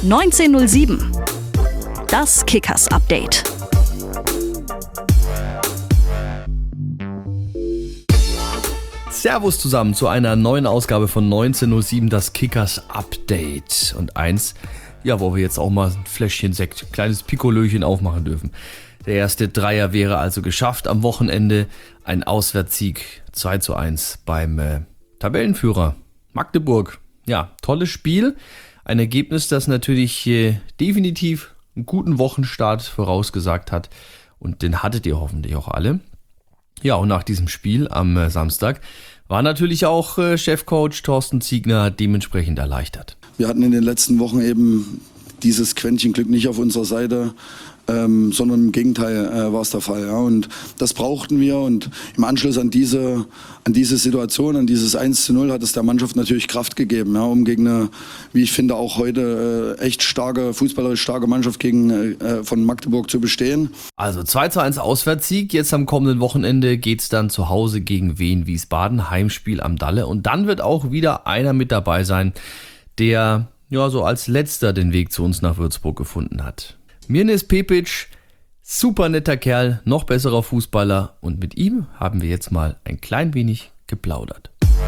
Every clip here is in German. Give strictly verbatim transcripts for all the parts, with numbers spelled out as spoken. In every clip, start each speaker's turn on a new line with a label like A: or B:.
A: neunzehnhundertsieben. Das Kickers Update.
B: Servus zusammen zu einer neuen Ausgabe von neunzehnhundertsieben, das Kickers Update. Und eins, ja, wo wir jetzt auch mal ein Fläschchen Sekt, ein kleines Pikolöchen aufmachen dürfen. Der erste Dreier wäre also geschafft am Wochenende. Ein Auswärtssieg zwei zu eins beim äh, Tabellenführer Magdeburg. Ja, tolles Spiel. Ein Ergebnis, das natürlich äh, definitiv einen guten Wochenstart vorausgesagt hat. Und den hattet ihr hoffentlich auch alle. Ja, und nach diesem Spiel am äh, Samstag war natürlich auch äh, Chefcoach Thorsten Ziegner dementsprechend erleichtert.
C: Wir hatten in den letzten Wochen eben dieses Quäntchen Glück nicht auf unserer Seite, ähm, sondern im Gegenteil äh, war es der Fall. Ja. Und das brauchten wir, und im Anschluss an diese, an diese Situation, an dieses eins zu null, hat es der Mannschaft natürlich Kraft gegeben, ja, um gegen eine, wie ich finde, auch heute äh, echt starke, fußballerisch starke Mannschaft gegen, äh, von Magdeburg zu bestehen.
B: Also zwei zu eins Auswärtssieg, jetzt am kommenden Wochenende geht's dann zu Hause gegen Wien Wiesbaden, Heimspiel am Dalle, und dann wird auch wieder einer mit dabei sein, der ja so als letzter den Weg zu uns nach Würzburg gefunden hat. Mirnes Pepic, super netter Kerl, noch besserer Fußballer, und mit ihm haben wir jetzt mal ein klein wenig geplaudert.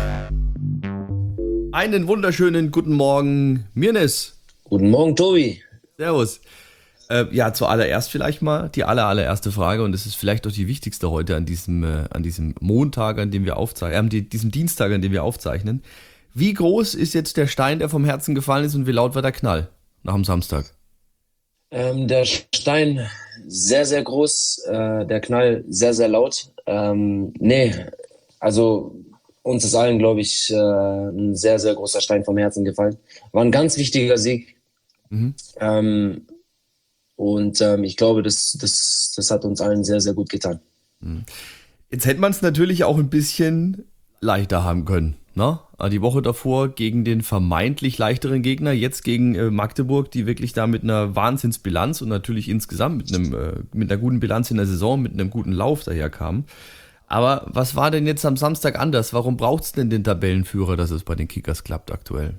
B: Einen wunderschönen guten Morgen, Mirnes.
D: Guten Morgen, Tobi.
B: Servus. Äh, ja, zuallererst vielleicht mal die aller, allererste Frage, und das ist vielleicht auch die wichtigste heute an diesem, äh, an diesem Montag, an dem wir aufzeichnen, äh, diesem Dienstag, an dem wir aufzeichnen. Wie groß ist jetzt der Stein, der vom Herzen gefallen ist, und wie laut war der Knall nach dem Samstag?
D: Ähm, der Stein sehr, sehr groß, äh, der Knall sehr, sehr laut. Ähm, nee, also uns ist allen, glaube ich, äh, ein sehr, sehr großer Stein vom Herzen gefallen. War ein ganz wichtiger Sieg. Mhm. Ähm, und ähm, ich glaube, das, das, das hat uns allen sehr, sehr gut getan.
B: Mhm. Jetzt hätte man es natürlich auch ein bisschen leichter haben können. Na, die Woche davor gegen den vermeintlich leichteren Gegner, jetzt gegen äh, Magdeburg, die wirklich da mit einer Wahnsinnsbilanz und natürlich insgesamt mit einem äh, mit einer guten Bilanz in der Saison, mit einem guten Lauf daherkamen. Aber was war denn jetzt am Samstag anders? Warum braucht es denn den Tabellenführer, dass es bei den Kickers klappt aktuell?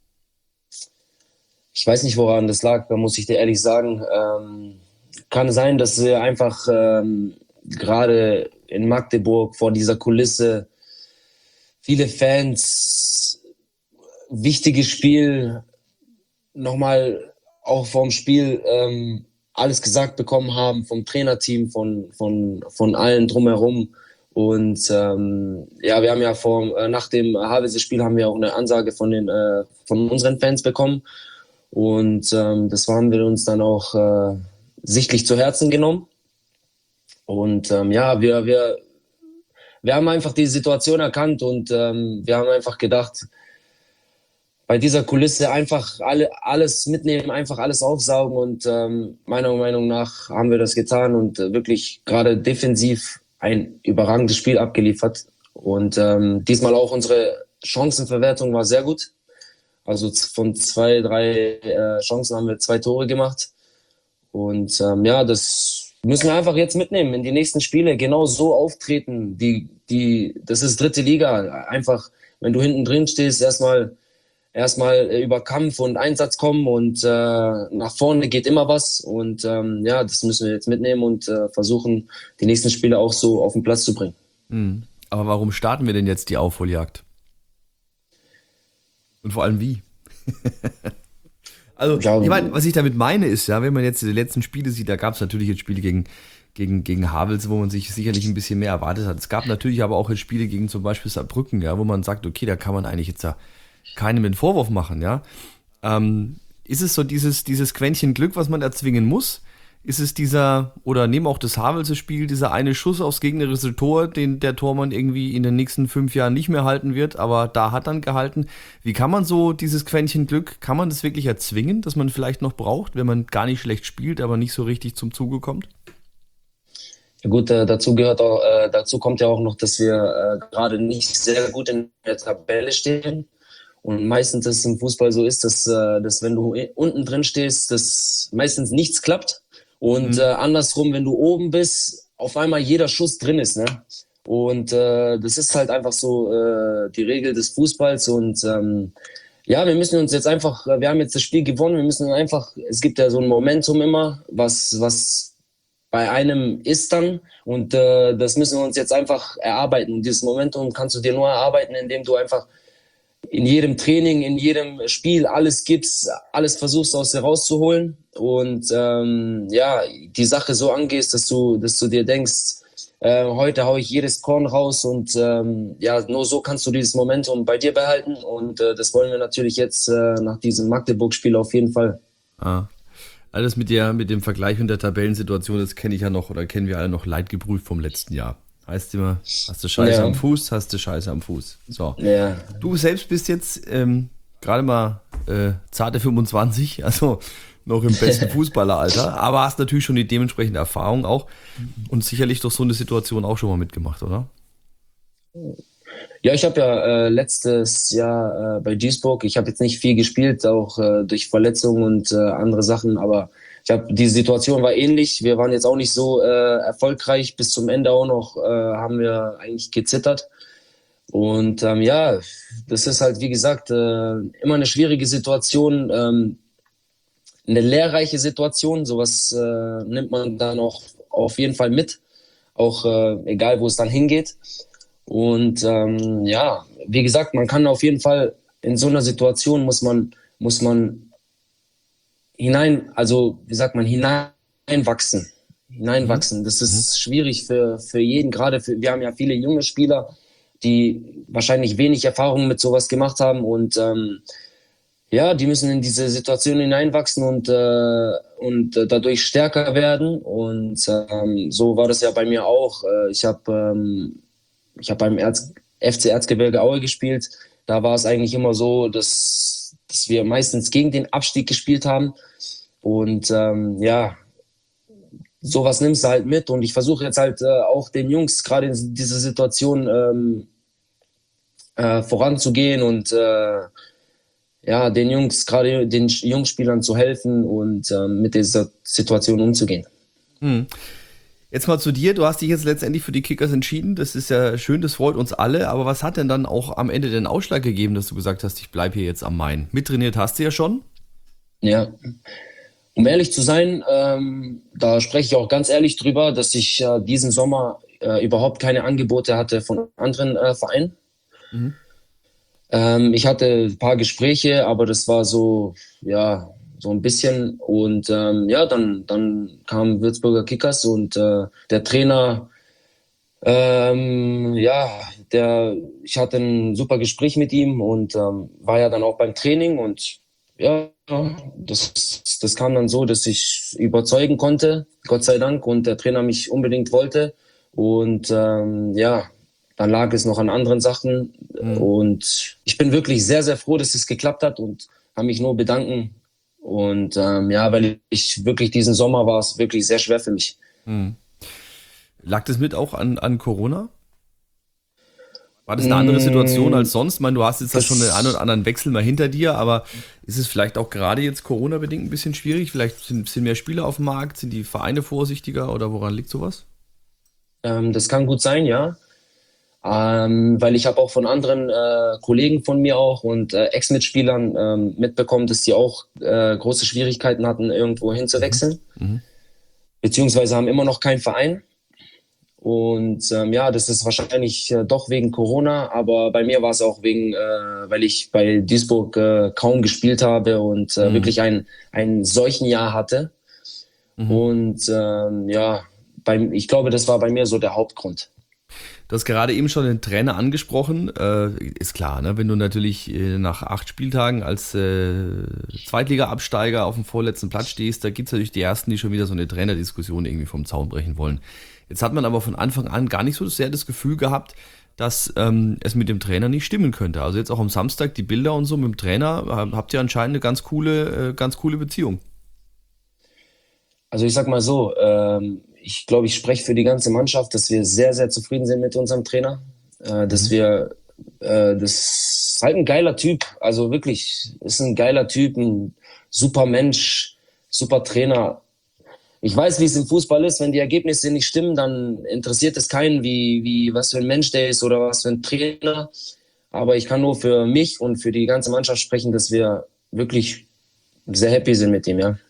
D: Ich weiß nicht, woran das lag, da muss ich dir ehrlich sagen. Ähm, kann sein, dass wir einfach ähm, gerade in Magdeburg vor dieser Kulisse viele Fans, wichtiges Spiel, nochmal auch vorm Spiel ähm, alles gesagt bekommen haben vom Trainerteam, von, von, von allen drumherum. Und ähm, ja, wir haben ja vor, äh, nach dem Havelse-Spiel haben wir auch eine Ansage von, den, äh, von unseren Fans bekommen. Und ähm, das haben wir uns dann auch äh, sichtlich zu Herzen genommen. Und ähm, ja, wir, wir Wir haben einfach die Situation erkannt, und ähm, wir haben einfach gedacht, bei dieser Kulisse einfach alle, alles mitnehmen, einfach alles aufsaugen, und ähm, meiner Meinung nach haben wir das getan und äh, wirklich gerade defensiv ein überragendes Spiel abgeliefert, und ähm, diesmal auch unsere Chancenverwertung war sehr gut. Also von zwei, drei äh, Chancen haben wir zwei Tore gemacht, und ähm, ja, das müssen wir einfach jetzt mitnehmen in die nächsten Spiele, genau so auftreten, wie die, das ist dritte Liga. Einfach, wenn du hinten drin stehst, erstmal erstmal über Kampf und Einsatz kommen, und äh, nach vorne geht immer was, und ähm, ja, das müssen wir jetzt mitnehmen und äh, versuchen, die nächsten Spiele auch so auf den Platz zu bringen.
B: Mhm. Aber warum starten wir denn jetzt die Aufholjagd? Und vor allem wie? Also, ich meine, was ich damit meine ist, ja, wenn man jetzt die letzten Spiele sieht, da gab es natürlich jetzt Spiele gegen, gegen, gegen Havelse, wo man sich sicherlich ein bisschen mehr erwartet hat. Es gab natürlich aber auch jetzt Spiele gegen zum Beispiel Saarbrücken, ja, wo man sagt, okay, da kann man eigentlich jetzt da keinem den Vorwurf machen, ja. Ähm, ist es so dieses, dieses Quäntchen Glück, was man erzwingen muss? Ist es dieser, oder nehmen auch das Havelse-Spiel, dieser eine Schuss aufs gegnerische Tor, den der Tormann irgendwie in den nächsten fünf Jahren nicht mehr halten wird, aber da hat dann gehalten. Wie kann man so dieses Quäntchen Glück, kann man das wirklich erzwingen, dass man vielleicht noch braucht, wenn man gar nicht schlecht spielt, aber nicht so richtig zum Zuge kommt?
D: Ja gut, äh, dazu gehört auch, äh, dazu kommt ja auch noch, dass wir äh, gerade nicht sehr gut in der Tabelle stehen. Und meistens ist es im Fußball so ist, dass, äh, dass wenn du unten drin stehst, dass meistens nichts klappt. Und mhm. äh, andersrum, wenn du oben bist, auf einmal jeder Schuss drin ist, ne? Und äh, das ist halt einfach so äh, die Regel des Fußballs. Und ähm, Ja, wir müssen uns jetzt einfach, wir haben jetzt das Spiel gewonnen, wir müssen einfach, es gibt ja so ein Momentum immer, was, was bei einem ist dann und äh, das müssen wir uns jetzt einfach erarbeiten. Und dieses Momentum kannst du dir nur erarbeiten, indem du einfach in jedem Training, in jedem Spiel alles gibst, alles versuchst aus dir rauszuholen und ähm, ja, die Sache so angehst, dass du, dass du dir denkst, Äh, heute haue ich jedes Korn raus und ähm, ja, nur so kannst du dieses Momentum bei dir behalten und äh, das wollen wir natürlich jetzt äh, nach diesem Magdeburg-Spiel auf jeden Fall.
B: Ah. Alles mit der, mit dem Vergleich und der Tabellensituation, das kenne ich ja noch oder kennen wir alle noch leidgeprüft vom letzten Jahr. Heißt immer, hast du Scheiße
D: Ja.
B: am Fuß, hast du Scheiße am Fuß. So.
D: Ja.
B: Du selbst bist jetzt ähm, gerade mal äh, zarte fünfundzwanzig, also noch im besten Fußballeralter, aber hast natürlich schon die dementsprechende Erfahrung auch und sicherlich doch so eine Situation auch schon mal mitgemacht, oder?
D: Ja, ich habe ja äh, letztes Jahr äh, bei Duisburg, ich habe jetzt nicht viel gespielt, auch äh, durch Verletzungen und äh, andere Sachen, aber ich habe die Situation war ähnlich. Wir waren jetzt auch nicht so äh, erfolgreich, bis zum Ende auch noch äh, haben wir eigentlich gezittert. Und ähm, ja, das ist halt, wie gesagt, äh, immer eine schwierige Situation, ähm, eine lehrreiche Situation. Sowas äh, nimmt man dann auch auf jeden Fall mit, auch äh, egal, wo es dann hingeht. Und ähm, ja, wie gesagt, man kann auf jeden Fall in so einer Situation muss man muss man hinein, also wie sagt man, hineinwachsen, hineinwachsen. Das ist schwierig für für jeden, gerade für, wir haben ja viele junge Spieler, die wahrscheinlich wenig Erfahrung mit sowas gemacht haben und ähm, ja, die müssen in diese Situation hineinwachsen und äh, und äh, dadurch stärker werden und ähm, so war das ja bei mir auch. Äh, ich habe ähm, Ich habe beim Erz, F C Erzgebirge Aue gespielt. Da war es eigentlich immer so, dass, dass wir meistens gegen den Abstieg gespielt haben. Und ähm, ja, sowas nimmst du halt mit. Und ich versuche jetzt halt äh, auch den Jungs gerade in dieser Situation ähm, äh, voranzugehen und äh, ja, den Jungs, gerade den Jungspielern zu helfen und ähm, mit dieser Situation umzugehen.
B: Hm. Jetzt mal zu dir, du hast dich jetzt letztendlich für die Kickers entschieden, das ist ja schön, das freut uns alle, aber was hat denn dann auch am Ende den Ausschlag gegeben, dass du gesagt hast, ich bleibe hier jetzt am Main? Mittrainiert hast du ja schon?
D: Ja, um ehrlich zu sein, ähm, da spreche ich auch ganz ehrlich drüber, dass ich äh, diesen Sommer äh, überhaupt keine Angebote hatte von anderen äh, Vereinen.
B: Mhm.
D: Ähm, ich hatte ein paar Gespräche, aber das war so, ja, so ein bisschen. Und ähm, ja, dann, dann kam Würzburger Kickers und äh, der Trainer, ähm, ja, der, ich hatte ein super Gespräch mit ihm und ähm, war ja dann auch beim Training und ja, das, das kam dann so, dass ich überzeugen konnte, Gott sei Dank, und der Trainer mich unbedingt wollte. Und ähm, ja, dann lag es noch an anderen Sachen. Mhm. Und ich bin wirklich sehr, sehr froh, dass es geklappt hat und kann mich nur bedanken. Und ähm, ja, weil ich wirklich diesen Sommer war es wirklich sehr schwer für mich.
B: Hm. Lag das mit auch an, an Corona? War das eine andere Situation als sonst? Ich meine, du hast jetzt da schon den einen oder anderen Wechsel mal hinter dir, aber ist es vielleicht auch gerade jetzt Corona-bedingt ein bisschen schwierig? Vielleicht sind, sind mehr Spieler auf dem Markt, sind die Vereine vorsichtiger oder woran liegt sowas?
D: Ähm, das kann gut sein, ja. Ähm, weil ich habe auch von anderen äh, Kollegen von mir auch und äh, Ex-Mitspielern ähm, mitbekommen, dass die auch äh, große Schwierigkeiten hatten, irgendwo hinzuwechseln. Mhm. Beziehungsweise haben immer noch keinen Verein. Und ähm, ja, das ist wahrscheinlich äh, doch wegen Corona, aber bei mir war es auch wegen, äh, weil ich bei Duisburg äh, kaum gespielt habe und äh, mhm. wirklich ein, ein solchen Jahr hatte. Mhm. Und ähm, ja, beim, ich glaube, das war bei mir so der Hauptgrund.
B: Du hast gerade eben schon den Trainer angesprochen. Äh, ist klar, ne? Wenn du natürlich äh, nach acht Spieltagen als äh, Zweitliga-Absteiger auf dem vorletzten Platz stehst, da gibt es natürlich die Ersten, die schon wieder so eine Trainerdiskussion irgendwie vom Zaun brechen wollen. Jetzt hat man aber von Anfang an gar nicht so sehr das Gefühl gehabt, dass ähm, es mit dem Trainer nicht stimmen könnte. Also jetzt auch am Samstag die Bilder und so mit dem Trainer, äh, habt ihr anscheinend eine ganz coole, äh, ganz coole Beziehung.
D: Also ich sag mal so, ähm, ich glaube, ich spreche für die ganze Mannschaft, dass wir sehr, sehr zufrieden sind mit unserem Trainer. Äh, dass mhm. wir, äh, das ist halt ein geiler Typ. Also wirklich, ist ein geiler Typ, ein super Mensch, super Trainer. Ich weiß, wie es im Fußball ist, wenn die Ergebnisse nicht stimmen, dann interessiert es keinen, wie, wie, was für ein Mensch der ist oder was für ein Trainer. Aber ich kann nur für mich und für die ganze Mannschaft sprechen, dass wir wirklich sehr happy sind mit ihm, ja.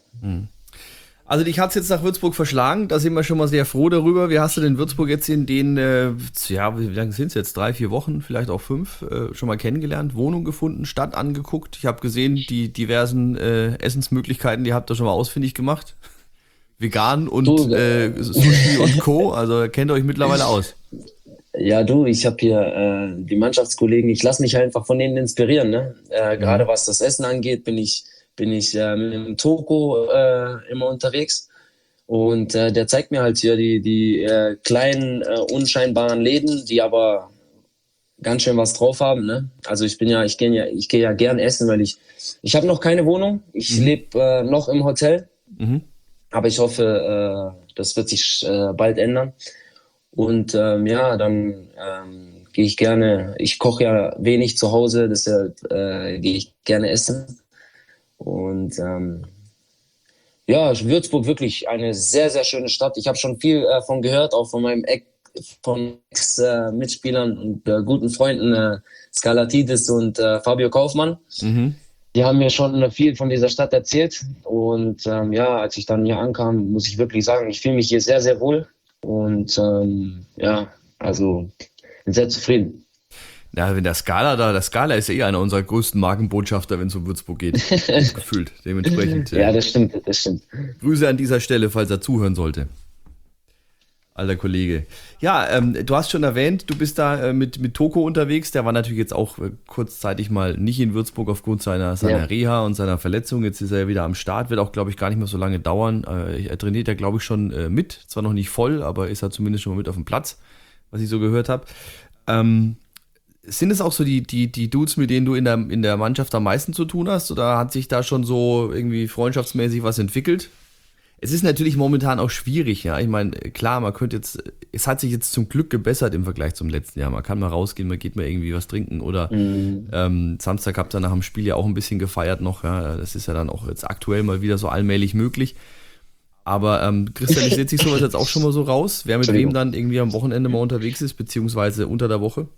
B: Also dich hat es jetzt nach Würzburg verschlagen, da sind wir schon mal sehr froh darüber. Wie hast du denn Würzburg jetzt in den, äh, ja, wie lange sind es jetzt? Drei, vier Wochen, vielleicht auch fünf, äh, schon mal kennengelernt, Wohnung gefunden, Stadt angeguckt. Ich habe gesehen, die diversen äh, Essensmöglichkeiten, die habt ihr schon mal ausfindig gemacht. Vegan und
D: Du,
B: äh, Sushi und Co. Also kennt ihr euch mittlerweile aus.
D: Ja, du, ich habe hier äh, die Mannschaftskollegen, ich lasse mich einfach von denen inspirieren. Ne? Äh, Gerade was das Essen angeht, bin ich, bin ich äh, mit dem Toko äh, immer unterwegs. Und äh, der zeigt mir halt hier die, die äh, kleinen, äh, unscheinbaren Läden, die aber ganz schön was drauf haben. Ne? Also ich bin ja, ich gehe ja, ich gehe ja gern essen, weil ich, ich habe noch keine Wohnung. Ich
B: Mhm.
D: lebe äh, noch im Hotel.
B: Mhm.
D: Aber ich hoffe, äh, das wird sich äh, bald ändern. Und ähm, ja, dann ähm, gehe ich gerne, ich koche ja wenig zu Hause, deshalb äh, gehe ich gerne essen. Und ähm, ja, Würzburg wirklich eine sehr, sehr schöne Stadt. Ich habe schon viel äh, von gehört, auch von meinem Ex, von Ex-Mitspielern und äh, guten Freunden äh, Skalatidis und äh, Fabio Kaufmann.
B: Mhm.
D: Die haben mir schon viel von dieser Stadt erzählt. Und ähm, ja, als ich dann hier ankam, muss ich wirklich sagen, ich fühle mich hier sehr, sehr wohl. Und ähm, ja, also bin sehr zufrieden.
B: Ja, wenn der Scala da, der Scala ist ja eh einer unserer größten Markenbotschafter, wenn es um Würzburg geht. Gefühlt. Dementsprechend. Äh,
D: Ja, das stimmt, das stimmt.
B: Grüße an dieser Stelle, falls er zuhören sollte. Alter Kollege. Ja, ähm, du hast schon erwähnt, du bist da äh, mit, mit Toko unterwegs. Der war natürlich jetzt auch äh, kurzzeitig mal nicht in Würzburg aufgrund seiner, seiner
D: Ja.
B: Reha und seiner Verletzung. Jetzt ist er ja wieder am Start, wird auch, glaube ich, gar nicht mehr so lange dauern. Äh, er trainiert ja, glaube ich, schon äh, mit. Zwar noch nicht voll, aber ist er zumindest schon mal mit auf dem Platz, was ich so gehört habe. Ähm, sind es auch so die, die, die Dudes, mit denen du in der, in der Mannschaft am meisten zu tun hast? Oder hat sich da schon so irgendwie freundschaftsmäßig was entwickelt? Es ist natürlich momentan auch schwierig, ja. Ich meine, klar, man könnte jetzt, es hat sich jetzt zum Glück gebessert im Vergleich zum letzten Jahr. Man kann mal rausgehen, man geht mal irgendwie was trinken oder
D: Mhm.
B: ähm, Samstag habt ihr nach dem Spiel ja auch ein bisschen gefeiert noch, ja. Das ist ja dann auch jetzt aktuell mal wieder so allmählich möglich. Aber ähm, kristallisiert sich sowas jetzt auch schon mal so raus, wer mit wem dann irgendwie am Wochenende mal unterwegs ist, beziehungsweise unter der Woche?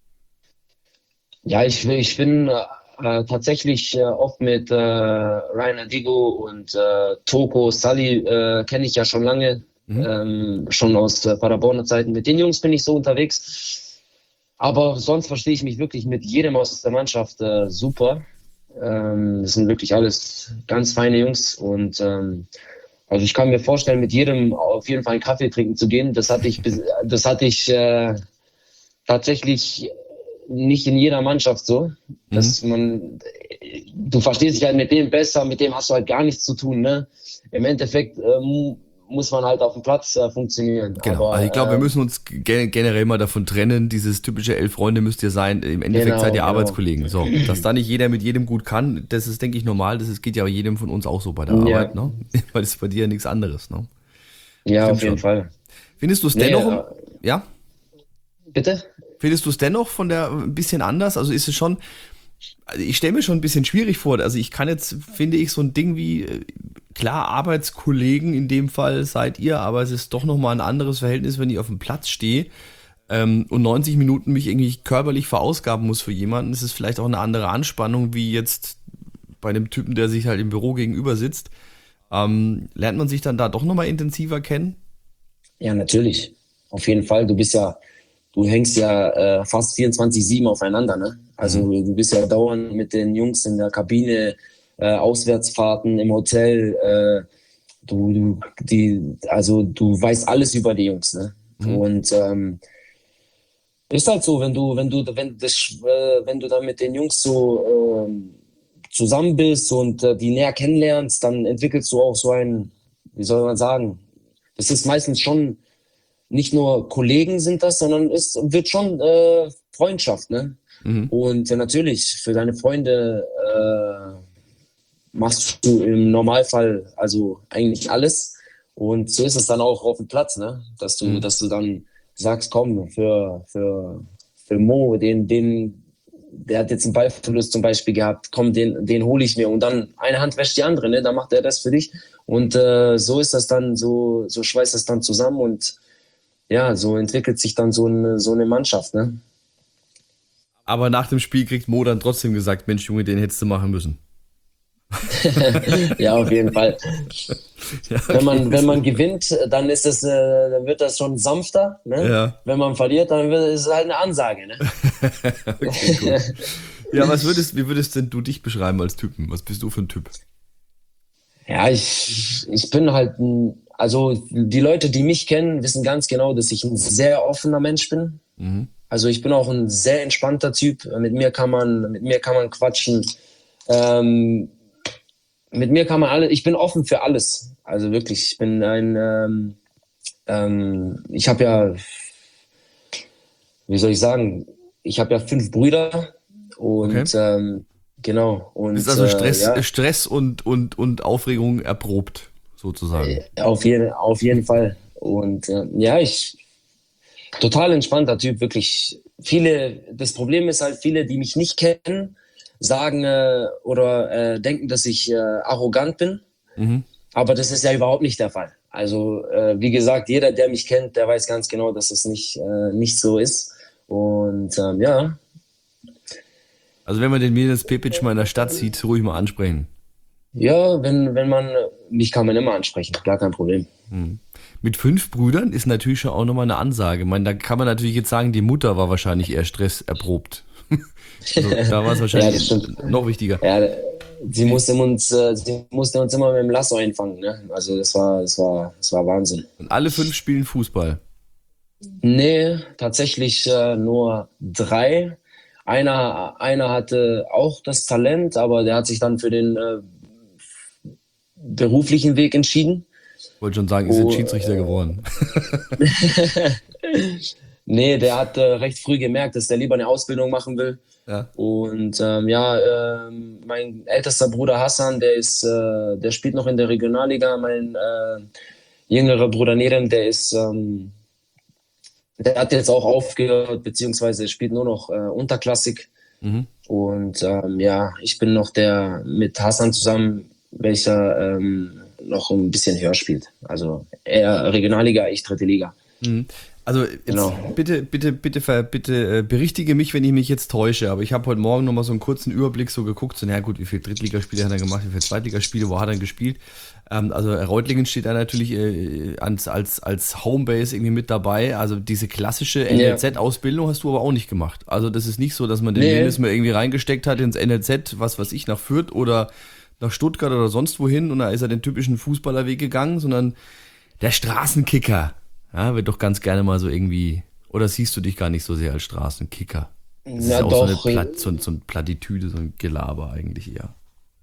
D: Ja, ich, ich bin äh, tatsächlich äh, oft mit äh, Ryan Adigo und äh, Toko, Sully äh, kenne ich ja schon lange,
B: Mhm.
D: ähm, schon aus äh, Paderborner Zeiten. Mit den Jungs bin ich so unterwegs. Aber sonst verstehe ich mich wirklich mit jedem aus der Mannschaft äh, super. Ähm, das sind wirklich alles ganz feine Jungs und ähm, also ich kann mir vorstellen, mit jedem auf jeden Fall einen Kaffee trinken zu gehen. Das hatte ich, bis- das hatte ich äh, tatsächlich nicht in jeder Mannschaft so, dass man, du verstehst dich halt mit dem besser, mit dem hast du halt gar nichts zu tun, ne? Im Endeffekt ähm, muss man halt auf dem Platz äh, funktionieren.
B: Genau,
D: Aber,
B: also ich glaube, wir
D: ähm,
B: müssen uns gen- generell mal davon trennen, dieses typische elf Freunde müsst ihr sein, im Endeffekt
D: Genau,
B: seid ihr
D: genau.
B: Arbeitskollegen. So, dass da nicht jeder mit jedem gut kann, das ist, denke ich, normal, das ist, geht ja jedem von uns auch so bei der
D: Ja.
B: Arbeit, ne? Weil das ist bei dir ja nichts anderes, ne?
D: ja,
B: stimmt
D: auf jeden
B: schon.
D: Fall.
B: Findest du es
D: Nee,
B: dennoch,
D: äh,
B: ja?
D: Bitte?
B: Findest du es dennoch von der ein bisschen anders? Also ist es schon, also ich stelle mir schon ein bisschen schwierig vor. Also ich kann jetzt, finde ich, so ein Ding wie, äh, klar, Arbeitskollegen in dem Fall seid ihr, aber es ist doch nochmal ein anderes Verhältnis, wenn ich auf dem Platz stehe ähm, und neunzig Minuten mich irgendwie körperlich verausgaben muss für jemanden. Es ist vielleicht auch eine andere Anspannung, wie jetzt bei einem Typen, der sich halt im Büro gegenüber sitzt. Ähm, lernt man sich dann da doch nochmal intensiver kennen?
D: Ja, natürlich. Auf jeden Fall. Du bist ja, du hängst ja äh, fast vierundzwanzig sieben aufeinander, ne? Also du bist ja dauernd mit den Jungs in der Kabine, äh, Auswärtsfahrten im Hotel, äh, du, du, die, also du weißt alles über die Jungs, ne? Und ähm, ist halt so, wenn du, wenn du, wenn das, äh, wenn du dann mit den Jungs so ähm, zusammen bist und äh, die näher kennenlernst, dann entwickelst du auch so ein, wie soll man sagen, das ist meistens schon nicht nur Kollegen sind das, sondern es wird schon äh, Freundschaft, ne?
B: Mhm.
D: Und ja, natürlich, für deine Freunde äh, machst du im Normalfall also eigentlich alles. Und so ist es dann auch auf dem Platz, ne? Dass du,
B: Mhm.
D: dass du dann sagst, komm, für, für, für Mo, den, den, der hat jetzt einen Ballverlust zum Beispiel gehabt, komm, den, den hole ich mir. Und dann eine Hand wäscht die andere, ne? Dann macht er das für dich. Und äh, so ist das dann, so, so schweißt das dann zusammen und ja, so entwickelt sich dann so eine, so eine Mannschaft, ne?
B: Aber nach dem Spiel kriegt Mo dann trotzdem gesagt, Mensch Junge, den hättest du machen müssen.
D: Ja, auf jeden Fall.
B: Ja, okay.
D: Wenn man, wenn man gewinnt, dann ist es, äh, dann wird das schon sanfter. Ne?
B: Ja.
D: Wenn man verliert, dann wird, ist es halt eine Ansage. Ne?
B: Okay, gut. Ja, was würdest, wie würdest denn du dich beschreiben als Typen? Was bist du für ein Typ?
D: Ja, ich, ich bin halt ein, also die Leute, die mich kennen, wissen ganz genau, dass ich ein sehr offener Mensch bin.
B: Mhm.
D: Also ich bin auch ein sehr entspannter Typ. Mit mir kann man, mit mir kann man quatschen. Ähm, mit mir kann man alle, ich bin offen für alles. Also wirklich, ich bin ein, ähm, ähm, ich habe ja, wie soll ich sagen, ich habe ja fünf Brüder und
B: Okay.
D: ähm, genau. Und,
B: Ist also Stress,
D: äh, ja,
B: Stress und, und, und Aufregung erprobt, sozusagen.
D: auf jeden, auf jeden Fall. Und äh, ja, ich total entspannter Typ, wirklich. Viele, das Problem ist halt, viele, die mich nicht kennen, sagen äh, oder äh, denken, dass ich äh, arrogant bin.
B: Mhm.
D: Aber das ist ja überhaupt nicht der Fall. Also, äh, wie gesagt, jeder, der mich kennt, der weiß ganz genau, dass es nicht, äh, nicht so ist. Und ähm, ja.
B: Also wenn man den Milnes Pepic mal in der Stadt sieht, ruhig mal ansprechen.
D: Ja, wenn, wenn man, mich kann man immer ansprechen, gar kein Problem.
B: Mit fünf Brüdern ist natürlich schon auch nochmal eine Ansage. Ich meine, da kann man natürlich jetzt sagen, die Mutter war wahrscheinlich eher stresserprobt. Also, da war es
D: Ja,
B: wahrscheinlich
D: das stimmt.
B: noch wichtiger.
D: Ja, sie musste uns, äh, sie musste uns immer mit dem Lasso einfangen, ne? Also das war, das war, das war Wahnsinn.
B: Und alle fünf spielen Fußball.
D: Nee, tatsächlich äh, nur drei. Einer, einer hatte auch das Talent, aber der hat sich dann für den äh, beruflichen Weg entschieden.
B: Ich wollte schon sagen, ist
D: Oh,
B: jetzt Schiedsrichter geworden.
D: Nee, der hat äh, recht früh gemerkt, dass der lieber eine Ausbildung machen will.
B: Ja.
D: Und ähm, ja, ähm, mein ältester Bruder Hassan, der ist, äh, der spielt noch in der Regionalliga. Mein äh, jüngerer Bruder Nerem, der ist, ähm, der hat jetzt auch aufgehört, beziehungsweise spielt nur noch äh, unterklassig.
B: Mhm.
D: Und ähm, ja, ich bin noch der mit Hassan zusammen, welcher ähm, noch ein bisschen höher spielt. Also er Regionalliga, ich dritte Liga.
B: Mhm. Also jetzt
D: Genau.
B: bitte, bitte, bitte, ver- bitte äh, berichtige mich, wenn ich mich jetzt täusche. Aber ich habe heute Morgen nochmal so einen kurzen Überblick so geguckt. So, na gut, wie viele Drittligaspiele hat er gemacht, wie viele Zweitligaspiele, wo hat er gespielt? Ähm, also Reutlingen steht da natürlich äh, als, als, als Homebase irgendwie mit dabei. Also diese klassische N L Z-Ausbildung hast du aber auch nicht gemacht. Also das ist nicht so, dass man den
D: Nee.
B: Milnes mal irgendwie reingesteckt hat ins N L Z, was weiß ich, nach Fürth oder nach Stuttgart oder sonst wohin und da ist er den typischen Fußballerweg gegangen, sondern der Straßenkicker. Ja, wird doch ganz gerne mal so irgendwie, oder siehst du dich gar nicht so sehr als Straßenkicker? Das
D: Ja,
B: ist auch
D: doch.
B: so eine Plat, so, ein- so ein Plattitüde, so ein Gelaber eigentlich eher.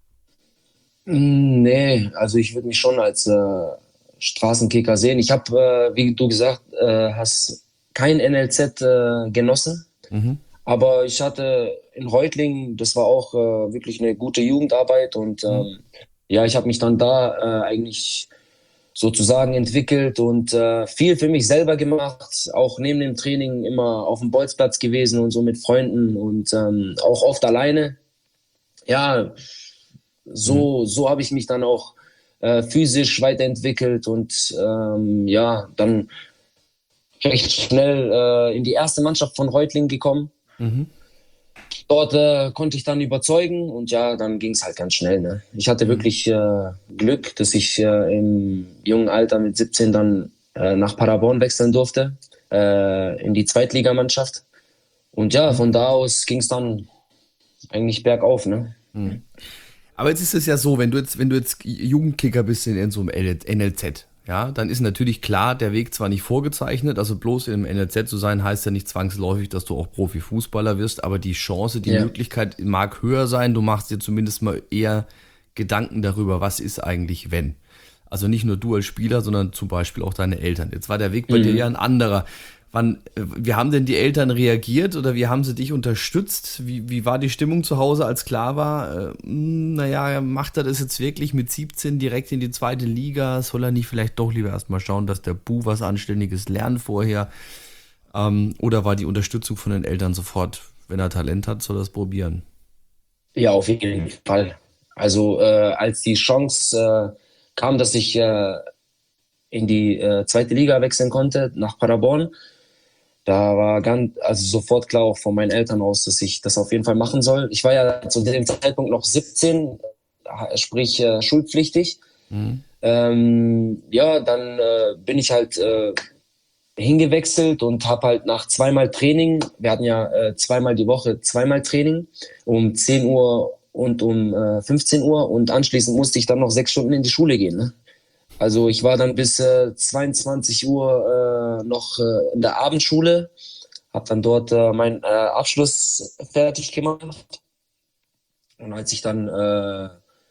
D: Mm, Nee, also ich würde mich schon als äh, Straßenkicker sehen. Ich habe, äh, wie du gesagt äh, hast, kein N L Z äh, genossen,
B: Mhm.
D: aber ich hatte in Reutlingen, das war auch äh, wirklich eine gute Jugendarbeit und ähm, ja, ich habe mich dann da äh, eigentlich sozusagen entwickelt und äh, viel für mich selber gemacht, auch neben dem Training immer auf dem Bolzplatz gewesen und so mit Freunden und ähm, auch oft alleine. Ja, so, so habe ich mich dann auch äh, physisch weiterentwickelt und ähm, ja, dann recht schnell äh, in die erste Mannschaft von Reutlingen gekommen.
B: Mhm.
D: Dort äh, konnte ich dann überzeugen und ja, dann ging es halt ganz schnell. Ne? Ich hatte wirklich äh, Glück, dass ich äh, im jungen Alter mit siebzehn dann äh, nach Paderborn wechseln durfte, äh, in die Zweitligamannschaft. Und ja, von da aus ging es dann eigentlich bergauf. Ne?
B: Aber jetzt ist es ja so, wenn du jetzt, wenn du jetzt Jugendkicker bist in, in so einem N L Z, ja, dann ist natürlich klar, der Weg zwar nicht vorgezeichnet, also bloß im N L Z zu sein, heißt ja nicht zwangsläufig, dass du auch Profifußballer wirst, aber die Chance, die
D: Ja.
B: Möglichkeit mag höher sein. Du machst dir zumindest mal eher Gedanken darüber, was ist eigentlich, wenn. Also nicht nur du als Spieler, sondern zum Beispiel auch deine Eltern. Jetzt war der Weg bei dir ja ein anderer. Wann, äh, wie haben denn die Eltern reagiert oder wie haben sie dich unterstützt? Wie, wie war die Stimmung zu Hause, als klar war, äh, mh, naja, macht er das jetzt wirklich mit siebzehn direkt in die zweite Liga? Soll er nicht vielleicht doch lieber erstmal schauen, dass der Bu was Anständiges lernt vorher? Ähm, oder war die Unterstützung von den Eltern sofort, wenn er Talent hat, soll er es probieren?
D: Ja, auf jeden Fall. Also äh, als die Chance äh, kam, dass ich äh, in die äh, zweite Liga wechseln konnte, nach Paderborn, Da war ganz, also sofort klar auch von meinen Eltern aus, dass ich das auf jeden Fall machen soll. Ich war ja zu dem Zeitpunkt noch siebzehn, sprich äh, schulpflichtig. Mhm. Ähm, ja, dann äh, bin ich halt äh, hingewechselt und habe halt nach zweimal Training, wir hatten ja äh, zweimal die Woche zweimal Training, um zehn Uhr und um äh, fünfzehn Uhr, und anschließend musste ich dann noch sechs Stunden in die Schule gehen, ne? Also ich war dann bis äh, zweiundzwanzig Uhr äh, noch äh, in der Abendschule, habe dann dort äh, meinen äh, Abschluss fertig gemacht. Und als ich dann, äh,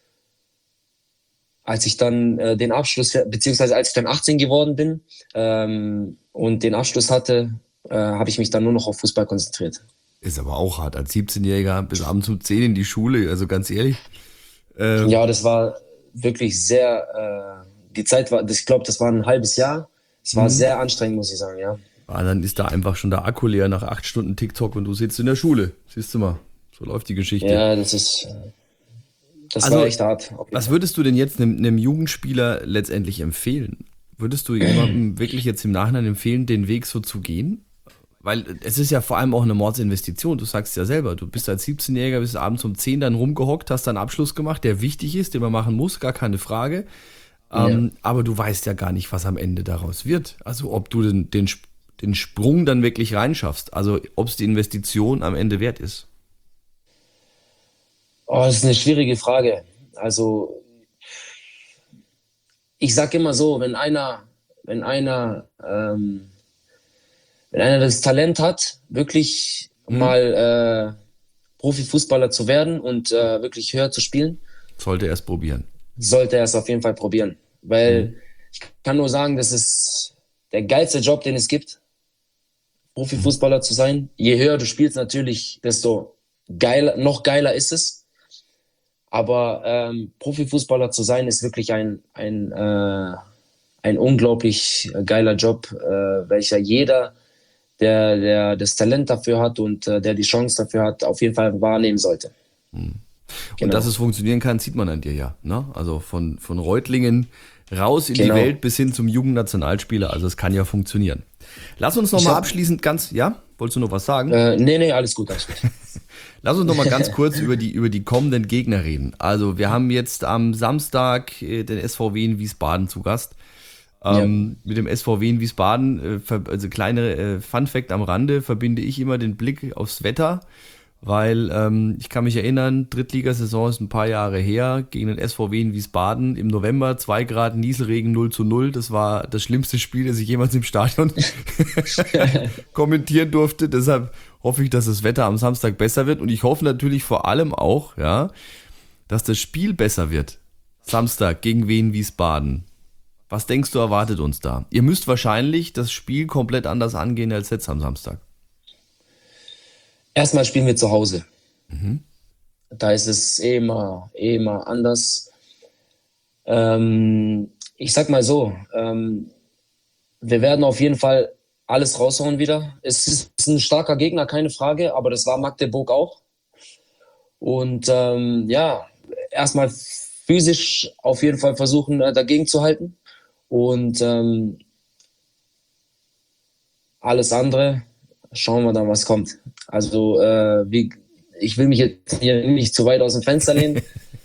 D: als ich dann äh, den Abschluss, beziehungsweise als ich dann achtzehn geworden bin ähm, und den Abschluss hatte, äh, habe ich mich dann nur noch auf Fußball konzentriert.
B: Ist aber auch hart, als siebzehnjähriger bis abends um zehn in die Schule, also ganz ehrlich. Ähm,
D: Ja, das war wirklich sehr... Äh, Die Zeit war, ich glaube, das war ein halbes Jahr. Es war mhm. sehr anstrengend, muss ich sagen, ja.
B: Ah, dann ist da einfach schon der Akku leer nach acht Stunden TikTok und du sitzt in der Schule. Siehst du mal, so läuft die Geschichte.
D: Ja, das ist, das
B: also,
D: war echt hart.
B: Was würdest du denn jetzt einem, einem Jugendspieler letztendlich empfehlen? Würdest du jemandem wirklich jetzt im Nachhinein empfehlen, den Weg so zu gehen? Weil es ist ja vor allem auch eine Mordsinvestition. Du sagst ja selber, du bist als siebzehnjähriger bis abends um zehn dann rumgehockt, hast dann einen Abschluss gemacht, der wichtig ist, den man machen muss, gar keine Frage. Ja. Ähm, aber du weißt ja gar nicht, was am Ende daraus wird. Also ob du den, den, den Sprung dann wirklich reinschaffst. Also ob es die Investition am Ende wert ist.
D: Oh, das ist eine schwierige Frage. Also ich sag immer so, wenn einer, wenn einer, ähm, wenn einer das Talent hat, wirklich mhm. mal äh, Profifußballer zu werden und äh, wirklich höher zu spielen,
B: sollte er es probieren.
D: Sollte er es auf jeden Fall probieren. Weil mhm. ich kann nur sagen, das ist der geilste Job, den es gibt, Profifußballer mhm. zu sein. Je höher du spielst natürlich, desto geiler, noch geiler ist es. Aber ähm, Profifußballer zu sein, ist wirklich ein, ein, äh, ein unglaublich geiler Job, äh, welcher jeder, der, der das Talent dafür hat und äh, der die Chance dafür hat, auf jeden Fall wahrnehmen sollte.
B: Mhm. Genau. Und dass es funktionieren kann, sieht man an dir ja. Ne? Also von, von Reutlingen raus in genau. die Welt bis hin zum Jugendnationalspieler. Also es kann ja funktionieren. Lass uns noch mal abschließend ganz, ja? Wolltest du noch was sagen?
D: Äh, nee, nee, alles gut, alles gut.
B: Lass uns noch mal ganz kurz über die, über die kommenden Gegner reden. Also wir haben jetzt am Samstag äh, den S V W in Wiesbaden zu Gast. Ähm, ja. Mit dem S V W in Wiesbaden, äh, also kleine äh, Fun-Fact am Rande, verbinde ich immer den Blick aufs Wetter. Weil ähm, ich kann mich erinnern, Drittligasaison ist ein paar Jahre her, gegen den S V W in Wiesbaden im November, zwei Grad Nieselregen, null zu null. Das war das schlimmste Spiel, das ich jemals im Stadion kommentieren durfte. Deshalb hoffe ich, dass das Wetter am Samstag besser wird. Und ich hoffe natürlich vor allem auch, ja, dass das Spiel besser wird. Samstag gegen Wien Wiesbaden. Was denkst du, erwartet uns da? Ihr müsst wahrscheinlich das Spiel komplett anders angehen als jetzt am Samstag.
D: Erstmal spielen wir zu Hause. Mhm. Da ist es eh immer, eh immer anders. Ähm, ich sag mal so, ähm, wir werden auf jeden Fall alles raushauen wieder. Es ist ein starker Gegner, keine Frage, aber das war Magdeburg auch. Und ähm, ja, erstmal physisch auf jeden Fall versuchen, äh, dagegen zu halten. Und ähm, alles andere, schauen wir dann, was kommt. Also äh, wie, ich will mich jetzt hier nicht zu weit aus dem Fenster lehnen,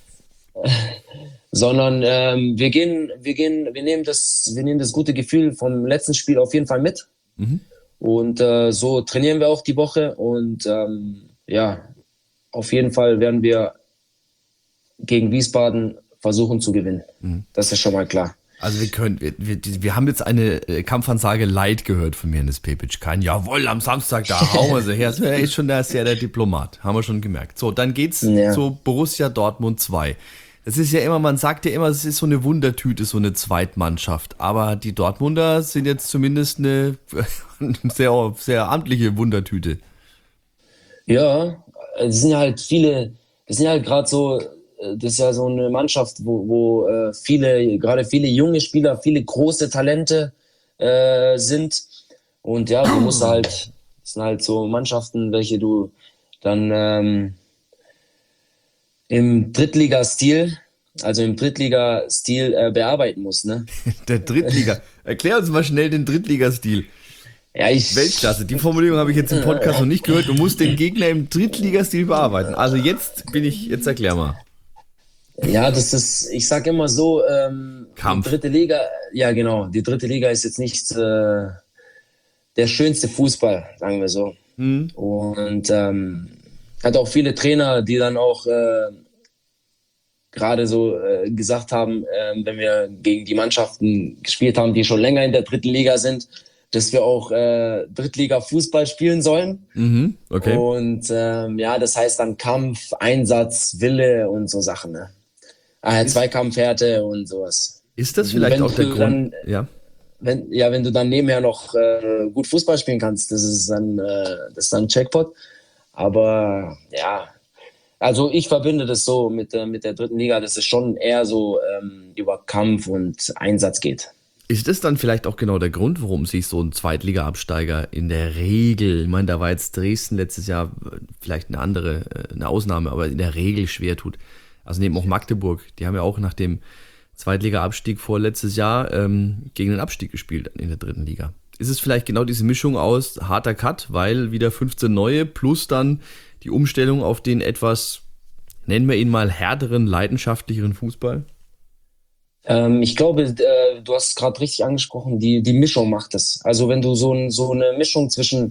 D: sondern ähm, wir gehen, wir gehen, wir nehmen das, wir nehmen das gute Gefühl vom letzten Spiel auf jeden Fall mit. Mhm. Und äh, so trainieren wir auch die Woche. Und ähm, ja, auf jeden Fall werden wir gegen Wiesbaden versuchen zu gewinnen. Mhm. Das ist schon mal klar.
B: Also wir können, wir, wir, wir haben jetzt eine Kampfansage light gehört von mir, Mirnes Pepic. Kein Jawohl, am Samstag, da hauen wir sie her. Er ist schon der, sehr der Diplomat, haben wir schon gemerkt. So, dann geht's ja. zu Borussia Dortmund zwei. Das ist ja immer, man sagt ja immer, es ist so eine Wundertüte, so eine Zweitmannschaft. Aber die Dortmunder sind jetzt zumindest eine sehr, sehr amtliche Wundertüte.
D: Ja, es sind halt viele, das sind halt gerade so, das ist ja so eine Mannschaft, wo, wo äh, viele, gerade viele junge Spieler, viele große Talente äh, sind. Und ja, du musst halt, das sind halt so Mannschaften, welche du dann ähm, im Drittliga-Stil, also im Drittliga-Stil äh, bearbeiten musst, ne?
B: Der Drittliga. Erklär uns mal schnell den Drittliga-Stil.
D: Ja, ich,
B: Weltklasse. Die Formulierung habe ich jetzt im Podcast noch nicht gehört. Du musst den Gegner im Drittligastil bearbeiten. Also jetzt bin ich, jetzt erklär mal.
D: Ja, das ist, ich sag immer so, ähm,
B: Kampf.
D: Die dritte Liga, ja genau, die dritte Liga ist jetzt nicht äh, der schönste Fußball, sagen wir so.
B: Hm.
D: Und ähm, hat auch viele Trainer, die dann auch äh, gerade so äh, gesagt haben, äh, wenn wir gegen die Mannschaften gespielt haben, die schon länger in der dritten Liga sind, dass wir auch äh, Drittliga-Fußball spielen sollen.
B: Mhm, okay.
D: Und ähm, ja, das heißt dann Kampf, Einsatz, Wille und so Sachen. Ne? Ah, Zweikampfhärte und sowas.
B: Ist das vielleicht
D: wenn
B: auch der
D: du
B: Grund?
D: Dann,
B: ja.
D: wenn, ja, wenn du dann nebenher noch äh, gut Fußball spielen kannst, das ist dann, äh, das ist dann Jackpot. Aber ja, also ich verbinde das so mit, äh, mit der dritten Liga, dass es schon eher so ähm, über Kampf und Einsatz geht.
B: Ist das dann vielleicht auch genau der Grund, warum sich so ein Zweitliga-Absteiger in der Regel, ich meine, da war jetzt Dresden letztes Jahr vielleicht eine andere, eine Ausnahme, aber in der Regel schwer tut. Also neben auch Magdeburg, die haben ja auch nach dem Zweitliga-Abstieg vor letztes Jahr ähm, gegen den Abstieg gespielt in der dritten Liga. Ist es vielleicht genau diese Mischung aus harter Cut, weil wieder fünfzehn neue plus dann die Umstellung auf den etwas, nennen wir ihn mal, härteren, leidenschaftlicheren Fußball?
D: Ähm, ich glaube, äh, du hast es gerade richtig angesprochen, die, die Mischung macht es. Also wenn du so, ein, so eine Mischung zwischen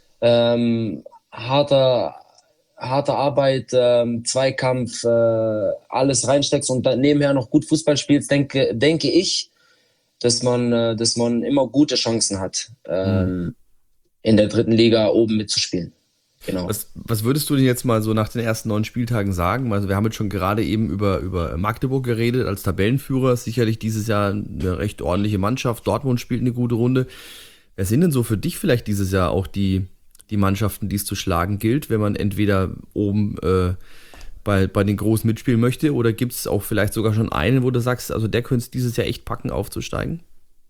D: ähm, harter, harter Arbeit, ähm, Zweikampf, äh, alles reinsteckst und dann nebenher noch gut Fußball spielst, denke, denke ich, dass man, äh, dass man immer gute Chancen hat, ähm, mhm. in der dritten Liga oben mitzuspielen. Genau.
B: Was, was würdest du denn jetzt mal so nach den ersten neun Spieltagen sagen? Also wir haben jetzt schon gerade eben über, über Magdeburg geredet als Tabellenführer. Sicherlich dieses Jahr eine recht ordentliche Mannschaft. Dortmund spielt eine gute Runde. Wer sind denn so für dich vielleicht dieses Jahr auch die, die Mannschaften, die es zu schlagen gilt, wenn man entweder oben äh, bei, bei den Großen mitspielen möchte, oder gibt es auch vielleicht sogar schon einen, wo du sagst, also der könnte es dieses Jahr echt packen, aufzusteigen?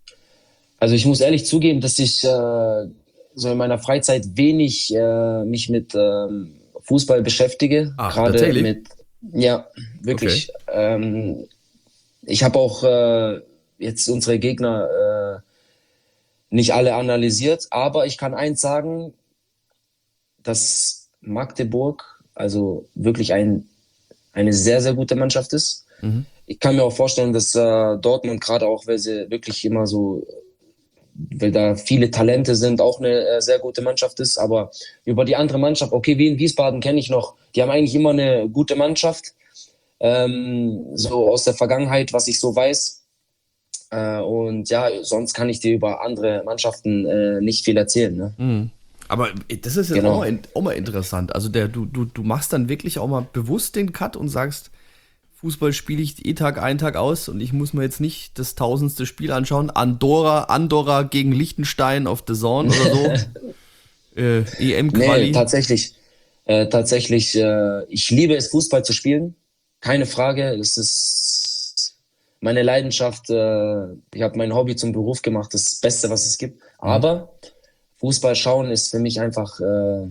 D: Also ich muss ehrlich zugeben, dass ich äh, so in meiner Freizeit wenig äh, mich mit ähm, Fußball beschäftige.
B: Ach,
D: gerade
B: tatsächlich?
D: mit, ja, wirklich. Okay. Ähm, ich habe auch äh, jetzt unsere Gegner äh, nicht alle analysiert, aber ich kann eins sagen, dass Magdeburg also wirklich ein, eine sehr, sehr gute Mannschaft ist. Mhm. Ich kann mir auch vorstellen, dass äh, Dortmund, gerade auch, weil sie wirklich immer so, weil da viele Talente sind, auch eine äh, sehr gute Mannschaft ist. Aber über die andere Mannschaft, okay, wie in Wiesbaden kenne ich noch, die haben eigentlich immer eine gute Mannschaft, ähm, so aus der Vergangenheit, was ich so weiß. Äh, und ja, sonst kann ich dir über andere Mannschaften äh, nicht viel erzählen. Ne?
B: Mhm. Aber das ist ja
D: Genau.
B: auch, mal, auch mal interessant. Also der, du, du, du machst dann wirklich auch mal bewusst den Cut und sagst, Fußball spiele ich eh Tag ein, Tag aus und ich muss mir jetzt nicht das tausendste Spiel anschauen. Andorra, Andorra gegen Liechtenstein auf The Zone oder so. äh, E M-Quali.
D: Nee, tatsächlich. Äh, tatsächlich, äh, ich liebe es, Fußball zu spielen. Keine Frage. Das ist meine Leidenschaft. Äh, ich habe mein Hobby zum Beruf gemacht. Das Beste, was es gibt. Mhm. Aber Fußball schauen ist für mich einfach, äh,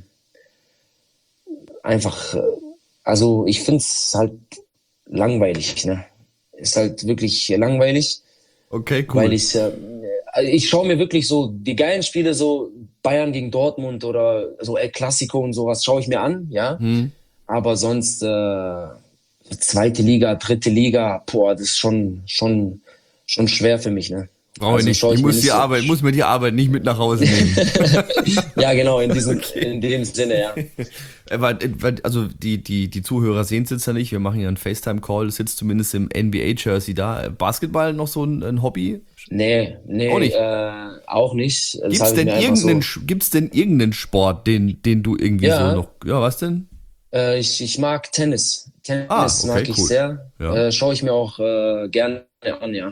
D: einfach, äh, also ich finde es halt langweilig, ne? Ist halt wirklich langweilig.
B: Okay, cool.
D: Weil ich, äh, ich schaue mir wirklich so die geilen Spiele, so Bayern gegen Dortmund oder so El Clasico und sowas, schaue ich mir an, ja. Hm. Aber sonst äh, zweite Liga, dritte Liga, boah, das ist schon, schon, schon schwer für mich, ne?
B: Brauche ich
D: also
B: nicht. Ich muss,
D: nicht
B: die
D: so
B: Arbeit, muss mir die Arbeit nicht mit nach Hause nehmen.
D: Ja, genau, in diesem, okay. in dem Sinne, ja.
B: Also die, die, die Zuhörer sehen es jetzt ja nicht. Wir machen ja einen FaceTime-Call, sitzt zumindest im N B A-Jersey da. Basketball noch so ein, ein Hobby?
D: Nee, nee,
B: auch nicht.
D: Äh, auch nicht.
B: Gibt es denn, irgendeinen, so gibt's denn irgendeinen Sport, den, den du irgendwie
D: ja.
B: so noch... Ja, was denn?
D: Äh, ich, ich mag Tennis. Tennis
B: ah, okay,
D: mag ich
B: cool.
D: sehr.
B: Ja.
D: Äh, schaue ich mir auch äh, gerne an, ja.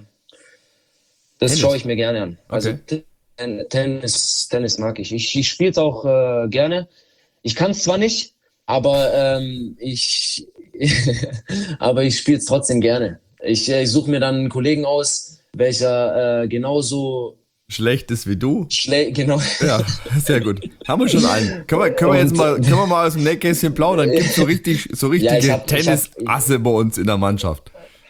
D: Das schaue ich mir gerne an. Also
B: okay.
D: ten, Tennis, Tennis mag ich. Ich, ich spiele es auch äh, gerne. Ich kann es zwar nicht, aber ähm, ich, aber ich spiele es trotzdem gerne. Ich, ich suche mir dann einen Kollegen aus, welcher äh, genauso
B: schlecht ist wie du.
D: Schle- genau.
B: Ja, sehr gut. Haben wir schon einen. Können wir, können wir jetzt mal, können wir mal aus dem Nähkästchen plaudern? Gibt es so richtig, so richtige ja, Tennisasse bei uns in der Mannschaft?